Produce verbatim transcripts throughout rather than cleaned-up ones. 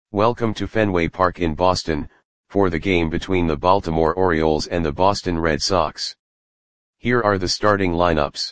Welcome to Fenway Park in Boston, for the game between the Baltimore Orioles and the Boston Red Sox. Here are the starting lineups.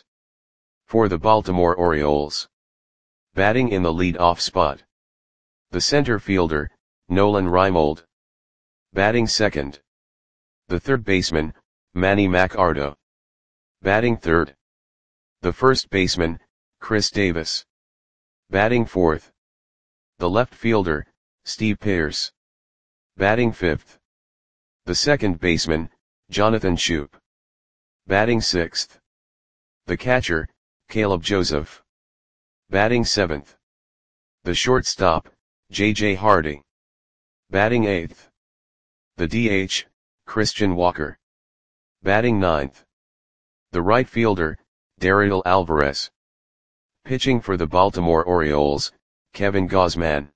For the Baltimore Orioles. Batting in the lead-off spot. The center fielder, Nolan Reimold. Batting second. The third baseman, Manny Machado. Batting third. The first baseman, Chris Davis. Batting fourth. The left fielder, Steve Pearce. Batting fifth. The second baseman, Jonathan Schoop. Batting sixth. The catcher, Caleb Joseph. Batting seventh. The shortstop, J J Hardy. Batting eighth. The D H, Christian Walker. Batting ninth. The right fielder, Daryl Alvarez. Pitching for the Baltimore Orioles, Kevin Gausman.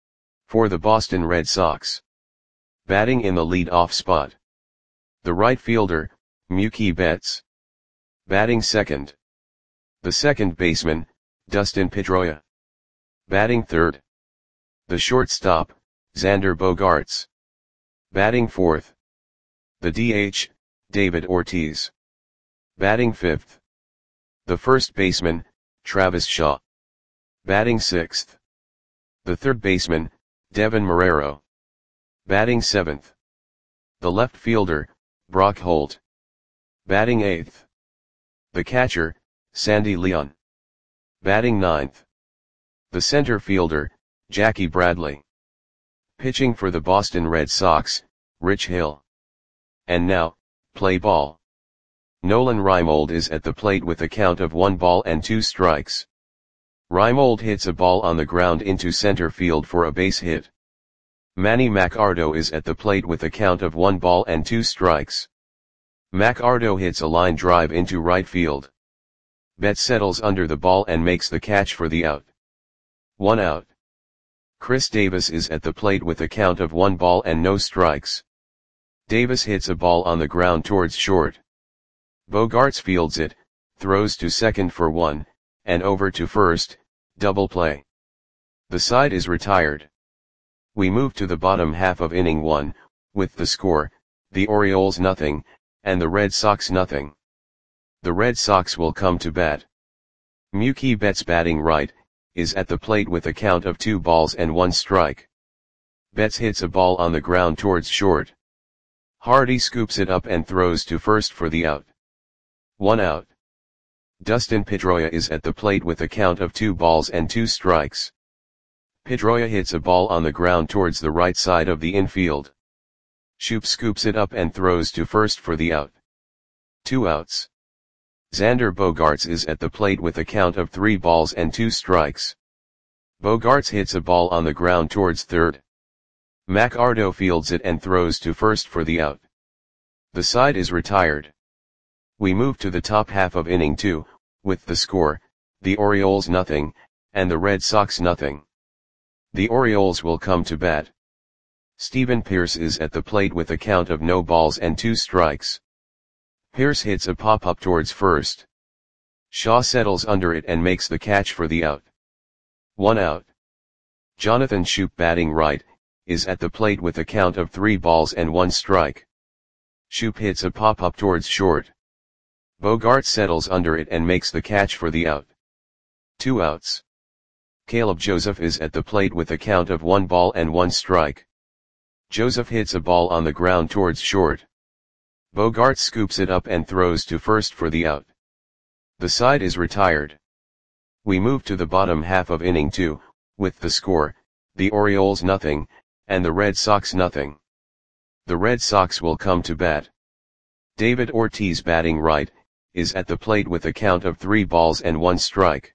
For the Boston Red Sox. Batting in the lead-off spot. The right fielder, Mookie Betts. Batting second. The second baseman, Dustin Pedroia. Batting third. The shortstop, Xander Bogaerts. Batting fourth. The D H, David Ortiz. Batting fifth. The first baseman, Travis Shaw. Batting sixth. The third baseman, Devin Marrero. Batting seventh. The left fielder, Brock Holt. Batting eighth. The catcher, Sandy Leon. Batting ninth. The center fielder, Jackie Bradley. Pitching for the Boston Red Sox, Rich Hill. And now, play ball. Nolan Reimold is at the plate with a count of one ball and two strikes. Reimold hits a ball on the ground into center field for a base hit. Manny Machado is at the plate with a count of one ball and two strikes. Machado hits a line drive into right field. Betts settles under the ball and makes the catch for the out. One out. Chris Davis is at the plate with a count of one ball and no strikes. Davis hits a ball on the ground towards short. Bogaerts fields it, throws to second for one, and over to first, double play. The side is retired. We move to the bottom half of inning one, with the score, the Orioles nothing, and the Red Sox nothing. The Red Sox will come to bat. Mookie Betts batting right, is at the plate with a count of two balls and one strike. Betts hits a ball on the ground towards short. Hardy scoops it up and throws to first for the out. One out. Dustin Pedroia is at the plate with a count of two balls and two strikes. Pedroia hits a ball on the ground towards the right side of the infield. Schoop scoops it up and throws to first for the out. Two outs. Xander Bogaerts is at the plate with a count of three balls and two strikes. Bogaerts hits a ball on the ground towards third. Machado fields it and throws to first for the out. The side is retired. We move to the top half of inning two, with the score, the Orioles nothing, and the Red Sox nothing. The Orioles will come to bat. Steven Pearce is at the plate with a count of no balls and two strikes. Pearce hits a pop-up towards first. Shaw settles under it and makes the catch for the out. One out. Jonathan Schoop batting right, is at the plate with a count of three balls and one strike. Schoop hits a pop-up towards short. Bogaerts settles under it and makes the catch for the out. Two outs. Caleb Joseph is at the plate with a count of one ball and one strike. Joseph hits a ball on the ground towards short. Bogaerts scoops it up and throws to first for the out. The side is retired. We move to the bottom half of inning two, with the score, the Orioles nothing, and the Red Sox nothing. The Red Sox will come to bat. David Ortiz batting right, is at the plate with a count of three balls and one strike.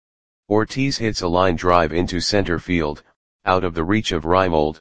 Ortiz hits a line drive into center field, out of the reach of Reimold.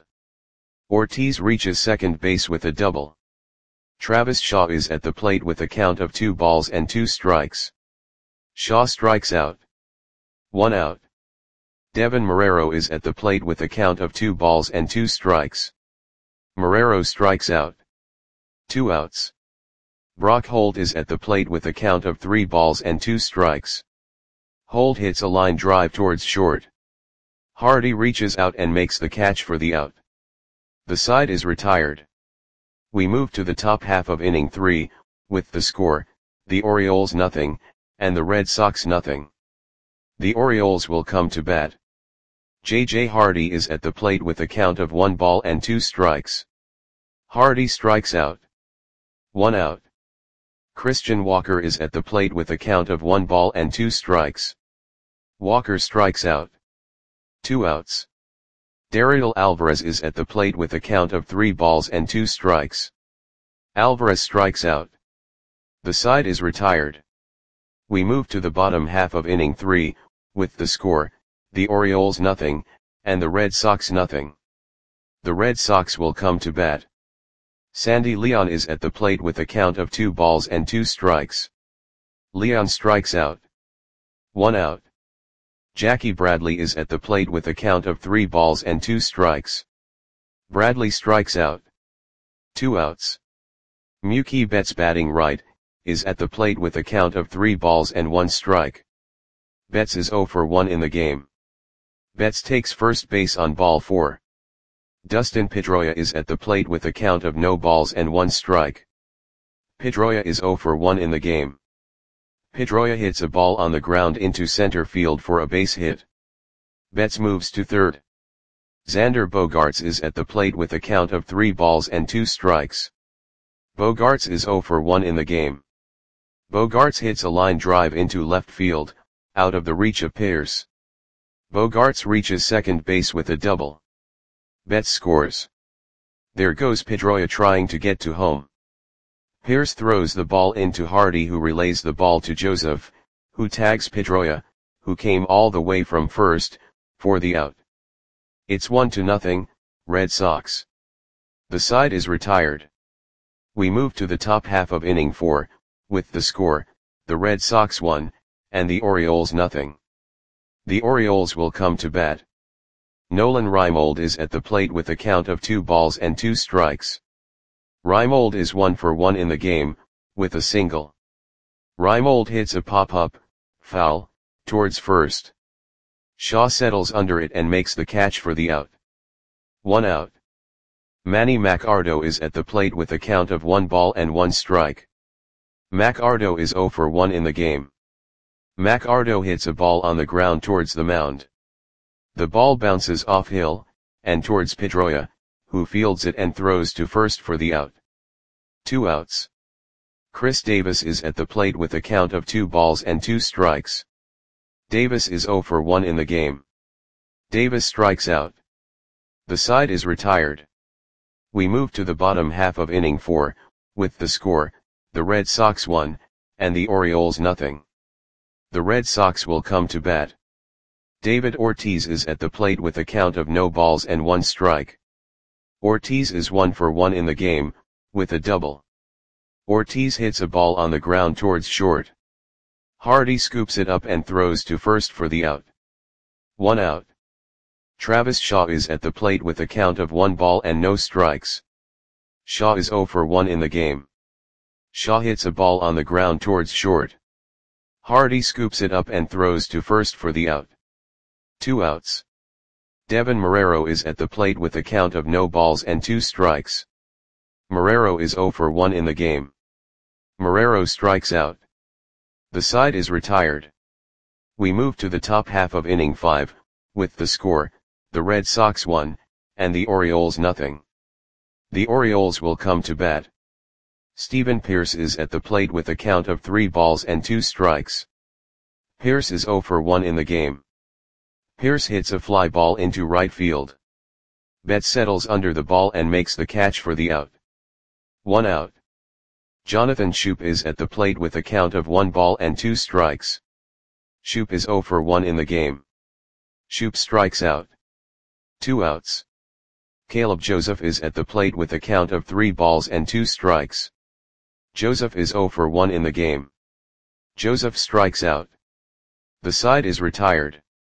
Ortiz reaches second base with a double. Travis Shaw is at the plate with a count of two balls and two strikes. Shaw strikes out. One out. Devin Marrero is at the plate with a count of two balls and two strikes. Marrero strikes out. Two outs. Brock Holt is at the plate with a count of three balls and two strikes. Holt hits a line drive towards short. Hardy reaches out and makes the catch for the out. The side is retired. We move to the top half of inning three, with the score, the Orioles nothing, and the Red Sox nothing. The Orioles will come to bat. J J Hardy is at the plate with a count of one ball and two strikes. Hardy strikes out. One out. Christian Walker is at the plate with a count of one ball and two strikes. Walker strikes out. Two outs. Daryl Alvarez is at the plate with a count of three balls and two strikes. Alvarez strikes out. The side is retired. We move to the bottom half of inning three, with the score, the Orioles nothing, and the Red Sox nothing. The Red Sox will come to bat. Sandy Leon is at the plate with a count of two balls and two strikes. Leon strikes out. One out. Jackie Bradley is at the plate with a count of three balls and two strikes. Bradley strikes out. Two outs. Mookie Betts, batting right, is at the plate with a count of three balls and one strike. Betts is oh for one in the game. Betts takes first base on ball four. Dustin Pedroia is at the plate with a count of no balls and one strike. Pedroia is oh for one in the game. Pedroia hits a ball on the ground into center field for a base hit. Betts moves to third. Xander Bogaerts is at the plate with a count of three balls and two strikes. Bogaerts is oh for one in the game. Bogaerts hits a line drive into left field, out of the reach of Pierce. Bogaerts reaches second base with a double. Betts scores. There goes Pedroia trying to get to home. Pierce throws the ball into Hardy, who relays the ball to Joseph, who tags Pedroia, who came all the way from first, for the out. It's one to nothing, Red Sox. The side is retired. We move to the top half of inning four, with the score, the Red Sox one, and the Orioles nothing. The Orioles will come to bat. Nolan Reimold is at the plate with a count of two balls and two strikes. Reimold is one for one in the game, with a single. Reimold hits a pop-up, foul, towards first. Shaw settles under it and makes the catch for the out. One out. Manny Machado is at the plate with a count of one ball and one strike. Machado is oh for one in the game. Machado hits a ball on the ground towards the mound. The ball bounces off Hill, and towards Pedroia, who fields it and throws to first for the out. Two outs. Chris Davis is at the plate with a count of two balls and two strikes. Davis is oh for one in the game. Davis strikes out. The side is retired. We move to the bottom half of inning four, with the score, the Red Sox one, and the Orioles nothing. The Red Sox will come to bat. David Ortiz is at the plate with a count of no balls and one strike. Ortiz is one for one in the game, with a double. Ortiz hits a ball on the ground towards short. Hardy scoops it up and throws to first for the out. One out. Travis Shaw is at the plate with a count of one ball and no strikes. Shaw is oh for one in the game. Shaw hits a ball on the ground towards short. Hardy scoops it up and throws to first for the out. Two outs. Devin Marrero is at the plate with a count of no balls and two strikes. Marrero is oh for one in the game. Marrero strikes out. The side is retired. We move to the top half of inning five, with the score, the Red Sox one, and the Orioles nothing. The Orioles will come to bat. Stephen Pierce is at the plate with a count of three balls and two strikes. Pierce is oh for one in the game. Pierce hits a fly ball into right field. Betts settles under the ball and makes the catch for the out. One out. Jonathan Schoop is at the plate with a count of one ball and two strikes. Schoop is oh for one in the game. Schoop strikes out. Two outs. Caleb Joseph is at the plate with a count of three balls and two strikes. Joseph is oh for one in the game. Joseph strikes out. The side is retired.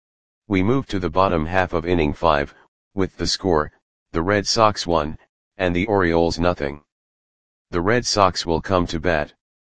We move to the bottom half of inning five, with the score, the Red Sox one, and the Orioles nothing. The Red Sox will come to bat.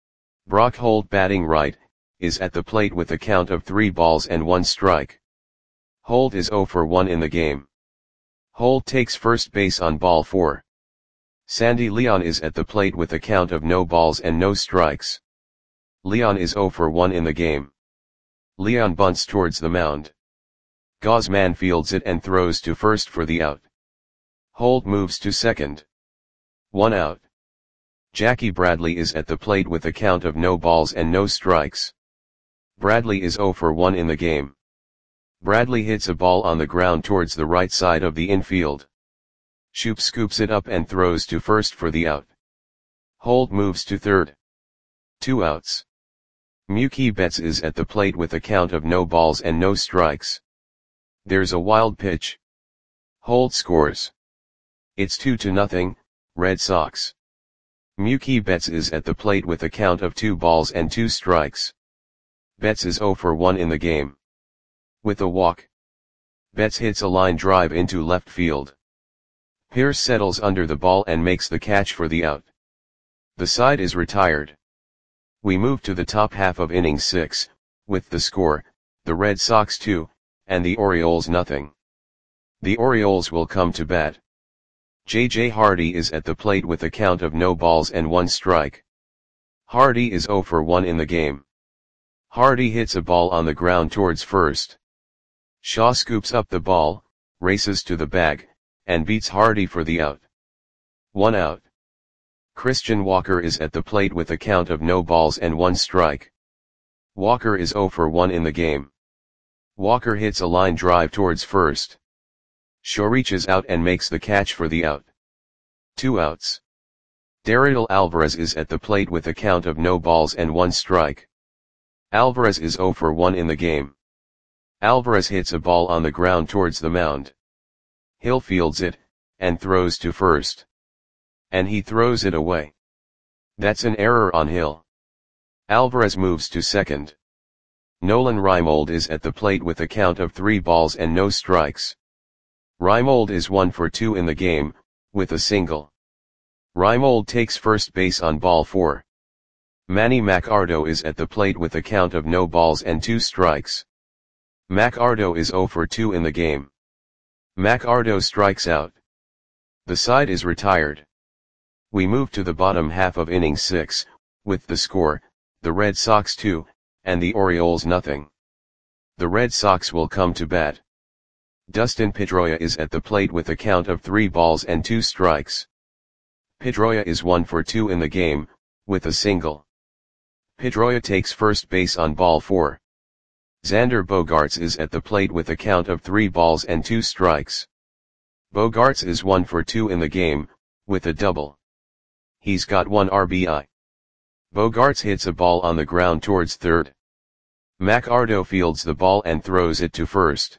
Brock Holt, batting right, is at the plate with a count of three balls and one strike. Holt is zero for one in the game. Holt takes first base on ball four. Sandy Leon is at the plate with a count of no balls and no strikes. Leon is zero for one in the game. Leon bunts towards the mound. Gausman fields it and throws to first for the out. Holt moves to second. One out. Jackie Bradley is at the plate with a count of no balls and no strikes. Bradley is zero for one in the game. Bradley hits a ball on the ground towards the right side of the infield. Shoop scoops it up and throws to first for the out. Holt moves to third. Two outs. Mookie Betts is at the plate with a count of no balls and no strikes. There's a wild pitch. Holt scores. It's two to nothing, Red Sox. Mookie Betts is at the plate with a count of two balls and two strikes. Betts is zero for one in the game. With a walk, Betts hits a line drive into left field. Pierce settles under the ball and makes the catch for the out. The side is retired. We move to the top half of inning six, with the score, the Red Sox two, and the Orioles nothing. The Orioles will come to bat. J J Hardy is at the plate with a count of no balls and one strike. Hardy is zero for one in the game. Hardy hits a ball on the ground towards first. Shaw scoops up the ball, races to the bag, and beats Hardy for the out. One out. Christian Walker is at the plate with a count of no balls and one strike. Walker is zero for one in the game. Walker hits a line drive towards first. Shaw reaches out and makes the catch for the out. Two outs. Darryl Alvarez is at the plate with a count of no balls and one strike. Alvarez is zero for one in the game. Alvarez hits a ball on the ground towards the mound. Hill fields it, and throws to first. And he throws it away. That's an error on Hill. Alvarez moves to second. Nolan Reimold is at the plate with a count of three balls and no strikes. Reimold is one for two in the game, with a single. Reimold takes first base on ball four. Manny Machado is at the plate with a count of no balls and two strikes. Machado is zero for two in the game. Machado strikes out. The side is retired. We move to the bottom half of inning six, with the score, the Red Sox two, and the Orioles nothing. The Red Sox will come to bat. Dustin Pedroia is at the plate with a count of three balls and two strikes. Pedroia is one for two in the game, with a single. Pedroia takes first base on ball four. Xander Bogaerts is at the plate with a count of three balls and two strikes. Bogaerts is one for two in the game, with a double. He's got one R B I. Bogaerts hits a ball on the ground towards third. Machado fields the ball and throws it to first.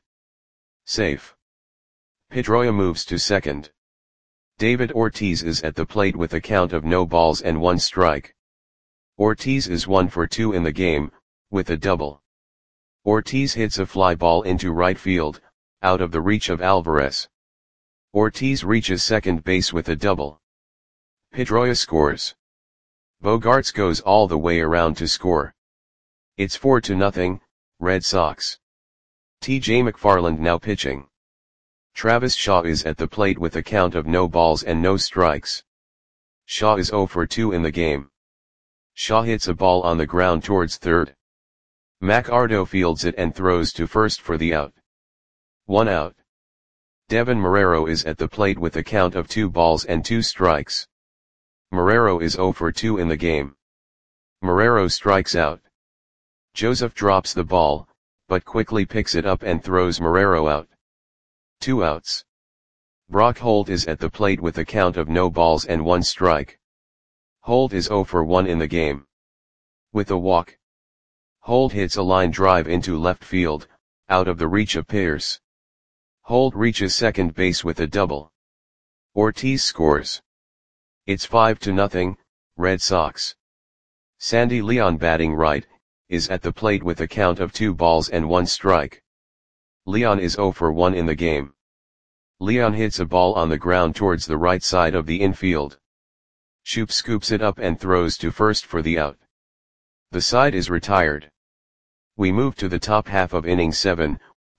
Safe. Pedroia moves to second. David Ortiz is at the plate with a count of no balls and one strike. Ortiz is one for two in the game, with a double. Ortiz hits a fly ball into right field, out of the reach of Alvarez. Ortiz reaches second base with a double. Pedroia scores. Bogaerts goes all the way around to score. It's four to nothing, Red Sox. T J McFarland now pitching. Travis Shaw is at the plate with a count of no balls and no strikes. Shaw is zero for two in the game. Shaw hits a ball on the ground towards third. Machado fields it and throws to first for the out. One out. Devin Marrero is at the plate with a count of two balls and two strikes. Marrero is zero for two in the game. Marrero strikes out. Joseph drops the ball, but quickly picks it up and throws Marrero out. Two outs. Brock Holt is at the plate with a count of no balls and one strike. Holt is zero for one in the game. With a walk, Holt hits a line drive into left field, out of the reach of Pierce. Holt reaches second base with a double. Ortiz scores. It's five to nothing, Red Sox. Sandy Leon batting right, is at the plate with a count of two balls and one strike. Leon is zero for one in the game. Leon hits a ball on the ground towards the right side of the infield. Shoop scoops it up and throws to first for the out. The side is retired. We move to the top half of inning seven,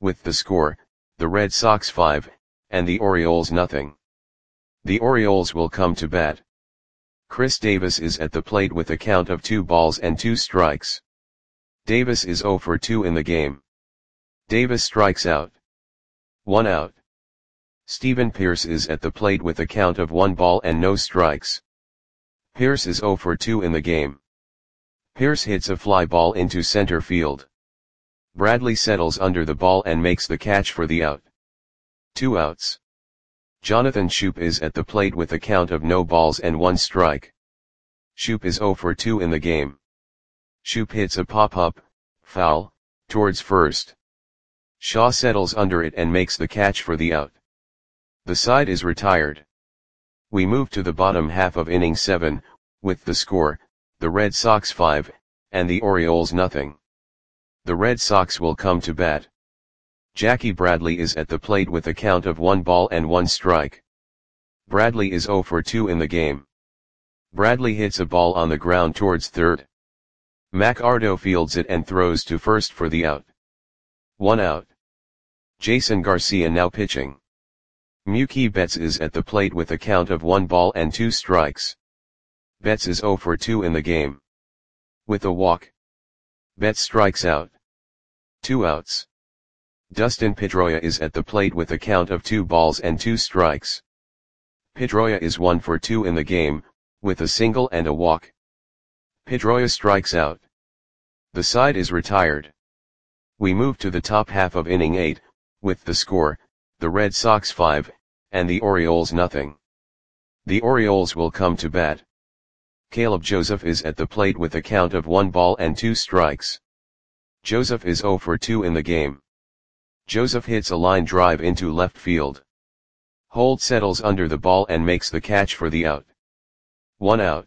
with the score, the Red Sox five, and the Orioles nothing. The Orioles will come to bat. Chris Davis is at the plate with a count of two balls and two strikes. Davis is zero for two in the game. Davis strikes out. One out. Steven Pearce is at the plate with a count of one ball and no strikes. Pearce is zero for two in the game. Pearce hits a fly ball into center field. Bradley settles under the ball and makes the catch for the out. Two outs. Jonathan Schoop is at the plate with a count of no balls and one strike. Schoop is zero for two in the game. Schoop hits a pop-up, foul, towards first. Shaw settles under it and makes the catch for the out. The side is retired. We move to the bottom half of inning seven, with the score, the Red Sox five, and the Orioles nothing. The Red Sox will come to bat. Jackie Bradley is at the plate with a count of one ball and one strike. Bradley is zero for two in the game. Bradley hits a ball on the ground towards third. McArdo fields it and throws to first for the out. One out. Jason Garcia now pitching. Mookie Betts is at the plate with a count of one ball and two strikes. Betts is zero for two in the game. With a walk, Betts strikes out. Two outs. Dustin Pedroia is at the plate with a count of two balls and two strikes. Pedroia is one for two in the game, with a single and a walk. Pedroia strikes out. The side is retired. We move to the top half of inning eight, with the score, the Red Sox five, and the Orioles nothing. The Orioles will come to bat. Caleb Joseph is at the plate with a count of one ball and two strikes. Joseph is zero for two in the game. Joseph hits a line drive into left field. Holt settles under the ball and makes the catch for the out. One out.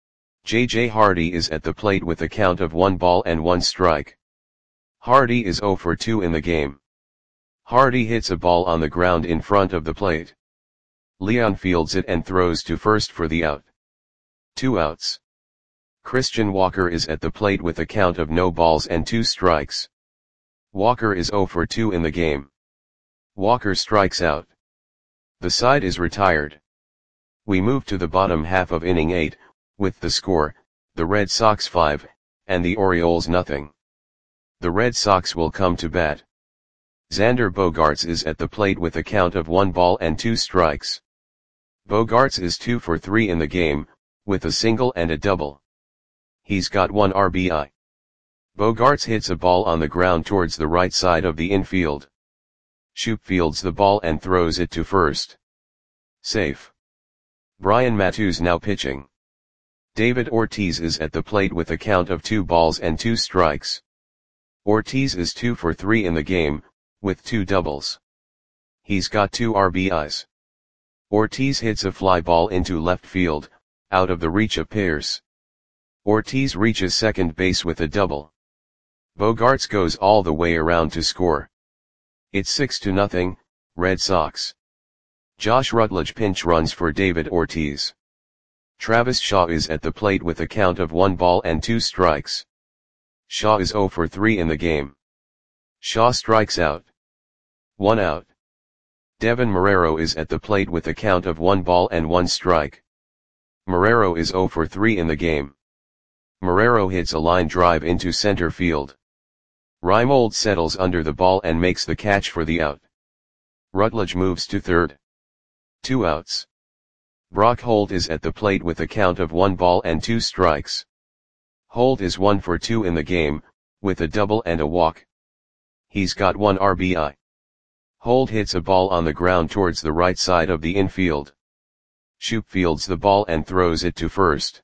J J Hardy is at the plate with a count of one ball and one strike. Hardy is zero for two in the game. Hardy hits a ball on the ground in front of the plate. Leon fields it and throws to first for the out. Two outs. Christian Walker is at the plate with a count of no balls and two strikes. Walker is zero for two in the game. Walker strikes out. The side is retired. We move to the bottom half of inning eight, with the score, the Red Sox five, and the Orioles nothing. The Red Sox will come to bat. Xander Bogaerts is at the plate with a count of one ball and two strikes. Bogaerts is two for three in the game, with a single and a double. He's got one R B I. Bogaerts hits a ball on the ground towards the right side of the infield. Schoop fields the ball and throws it to first. Safe. Brian Matusz now pitching. David Ortiz is at the plate with a count of two balls and two strikes. Ortiz is two for three in the game, with two doubles. He's got two R B Is. Ortiz hits a fly ball into left field, out of the reach of Pearce. Ortiz reaches second base with a double. Bogaerts goes all the way around to score. It's six to nothing, Red Sox. Josh Rutledge pinch runs for David Ortiz. Travis Shaw is at the plate with a count of one ball and two strikes. Shaw is zero for three in the game. Shaw strikes out. One out. Devin Marrero is at the plate with a count of one ball and one strike. Marrero is zero for three in the game. Marrero hits a line drive into center field. Reimold settles under the ball and makes the catch for the out. Rutledge moves to third. Two outs. Brock Holt is at the plate with a count of one ball and two strikes. Holt is one for two in the game, with a double and a walk. He's got one R B I. Holt hits a ball on the ground towards the right side of the infield. Schoop fields the ball and throws it to first.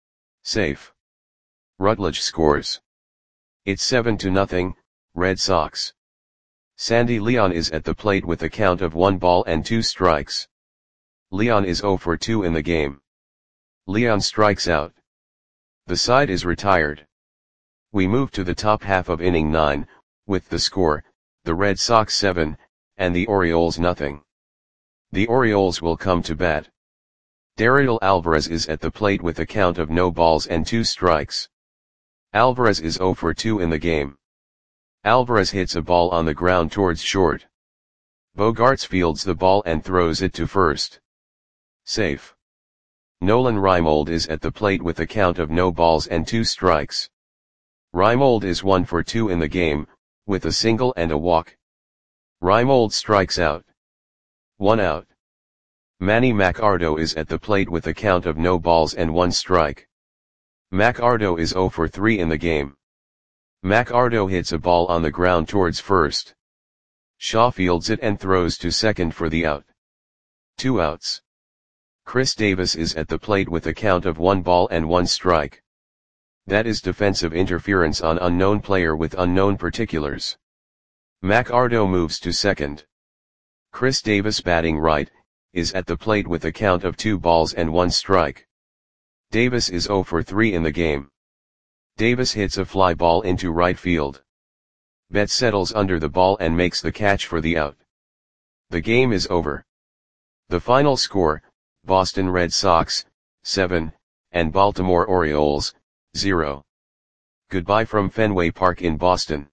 Safe. Rutledge scores. It's seven to nothing, Red Sox. Sandy Leon is at the plate with a count of one ball and two strikes. Leon is zero for two in the game. Leon strikes out. The side is retired. We move to the top half of inning nine, with the score, the Red Sox seven, and the Orioles nothing. The Orioles will come to bat. Dariel Alvarez is at the plate with a count of no balls and two strikes. Alvarez is zero for two in the game. Alvarez hits a ball on the ground towards short. Bogaerts fields the ball and throws it to first. Safe. Nolan Reimold is at the plate with a count of no balls and two strikes. Reimold is one for two in the game, with a single and a walk. Reimold strikes out. One out. Manny Machado is at the plate with a count of no balls and one strike. Machado is zero for three in the game. Machado hits a ball on the ground towards first. Shaw fields it and throws to second for the out. Two outs. Chris Davis is at the plate with a count of one ball and one strike. That is defensive interference on unknown player with unknown particulars. Machado moves to second. Chris Davis, batting right, is at the plate with a count of two balls and one strike. Davis is zero for three in the game. Davis hits a fly ball into right field. Betts settles under the ball and makes the catch for the out. The game is over. The final score, Boston Red Sox, seven, and Baltimore Orioles, zero. Goodbye from Fenway Park in Boston.